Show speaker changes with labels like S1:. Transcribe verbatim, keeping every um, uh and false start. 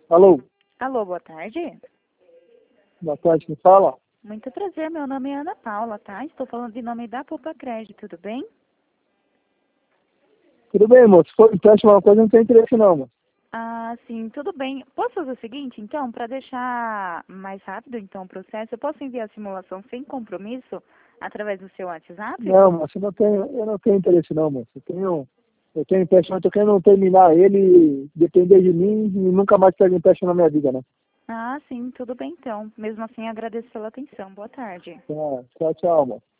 S1: Alô,
S2: Alô, boa tarde.
S1: boa tarde, quem fala?
S2: Muito prazer, meu nome é Ana Paula, tá? Estou falando em nome da Poupa Crédito, tudo bem?
S1: Tudo bem, moço? Se for empréstimo uma coisa, não tem interesse não, moço.
S2: Ah, sim, tudo bem. Posso fazer o seguinte, então, para deixar mais rápido, então, o processo, eu posso enviar a simulação sem compromisso através do seu WhatsApp?
S1: Não, moço, eu não tenho, eu não tenho interesse não, moço. Eu tenho, eu tenho empréstimo, eu tô querendo terminar ele, depender de mim e nunca mais pegar empréstimo na minha vida, né?
S2: Ah, sim, tudo bem, então. Mesmo assim, agradeço pela atenção. Boa tarde.
S1: Tá, tchau, tchau, moço.